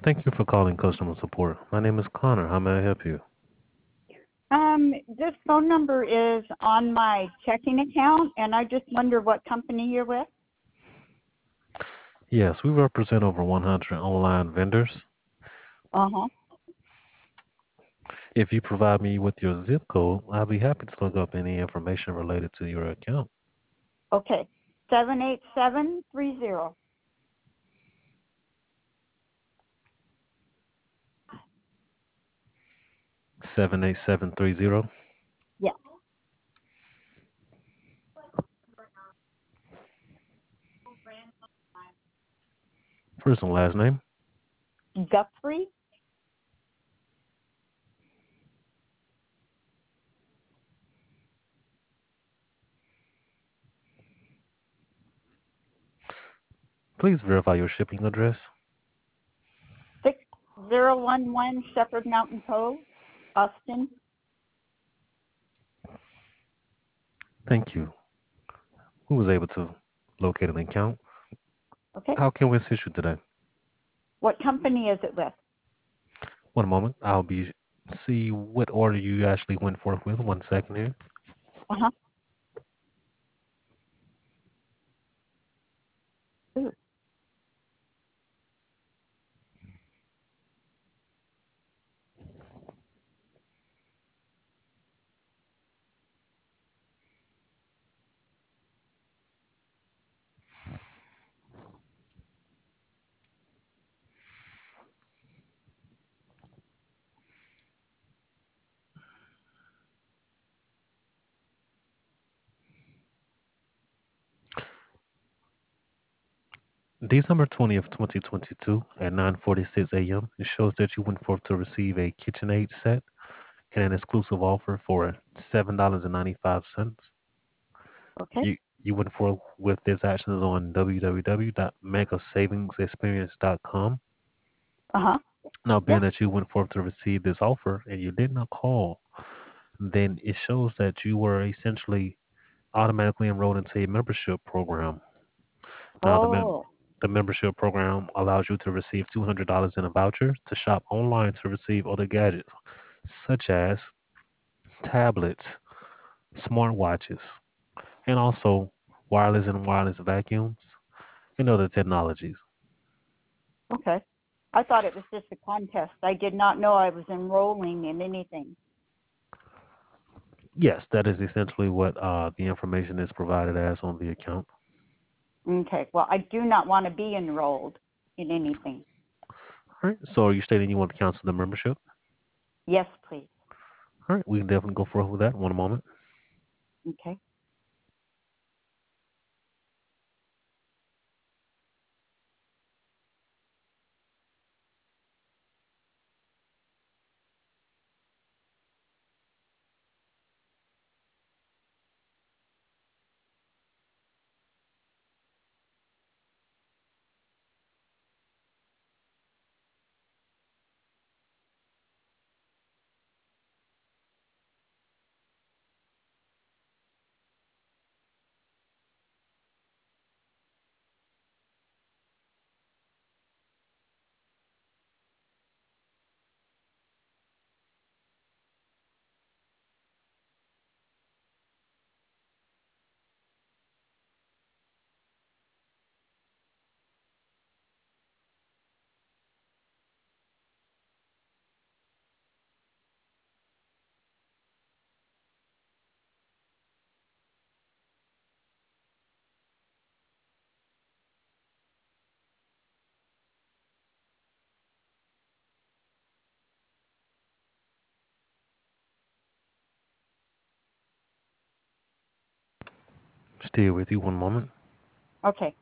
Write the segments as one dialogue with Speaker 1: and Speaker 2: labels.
Speaker 1: Thank you for calling customer support. My name is Connor. How may I help you?
Speaker 2: This phone number is on my checking account, and I just wonder what company you're with.
Speaker 1: Yes, we represent over 100 online vendors.
Speaker 2: Uh-huh.
Speaker 1: If you provide me with your zip code, I'll be happy to look up any information related to your account.
Speaker 2: Okay. 78730.
Speaker 1: 78730.
Speaker 2: Yeah.
Speaker 1: First and last name.
Speaker 2: Guthrie?
Speaker 1: Please verify your shipping address.
Speaker 2: 6011 Shepherd Mountain Cove, Austin.
Speaker 1: Thank you. Who was able to locate an account?
Speaker 2: Okay.
Speaker 1: How can we assist you today?
Speaker 2: What company is it with?
Speaker 1: One moment. I'll be see what order you actually went forth with. One second here.
Speaker 2: Uh-huh. Ooh.
Speaker 1: December 20th, 2022 at 9:46 a.m. It shows that you went forth to receive a KitchenAid set and an exclusive offer for $7.95.
Speaker 2: Okay.
Speaker 1: You went forth with this actions on www.megasavingsexperience.com.
Speaker 2: Uh-huh.
Speaker 1: Now, being
Speaker 2: Yeah.
Speaker 1: that you went forth to receive this offer and you did not call, then it shows that you were essentially automatically enrolled into a membership program. Now,
Speaker 2: Oh.
Speaker 1: the membership program allows you to receive $200 in a voucher to shop online to receive other gadgets such as tablets, smartwatches, and also wireless and wireless vacuums and other technologies.
Speaker 2: Okay. I thought it was just a contest. I did not know I was enrolling in anything.
Speaker 1: Yes, that is essentially what the information is provided as on the account.
Speaker 2: Okay. Well, I do not want to be enrolled in anything.
Speaker 1: All right, so are you stating you want to cancel the membership?
Speaker 2: Yes, please.
Speaker 1: All right, we can definitely go forward with that. One moment.
Speaker 2: Okay.
Speaker 1: Stay with you one moment.
Speaker 2: Okay.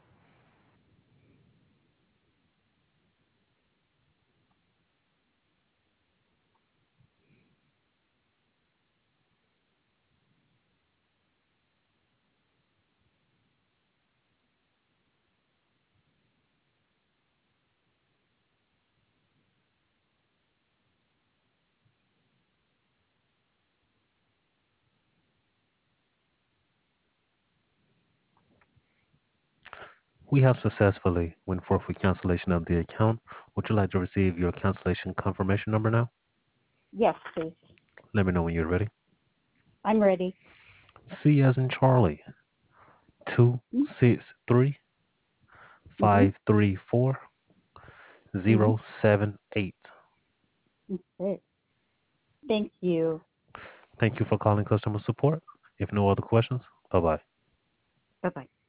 Speaker 1: We have successfully went forth with cancellation of the account. Would you like to receive your cancellation confirmation number now?
Speaker 2: Yes, please.
Speaker 1: Let me know when you're ready.
Speaker 2: I'm ready.
Speaker 1: C as in Charlie, two
Speaker 2: Mm-hmm.
Speaker 1: six three
Speaker 2: Mm-hmm.
Speaker 1: 534 078.
Speaker 2: Okay. Thank you.
Speaker 1: Thank you for calling customer support. If no other questions, bye bye.
Speaker 2: Bye bye.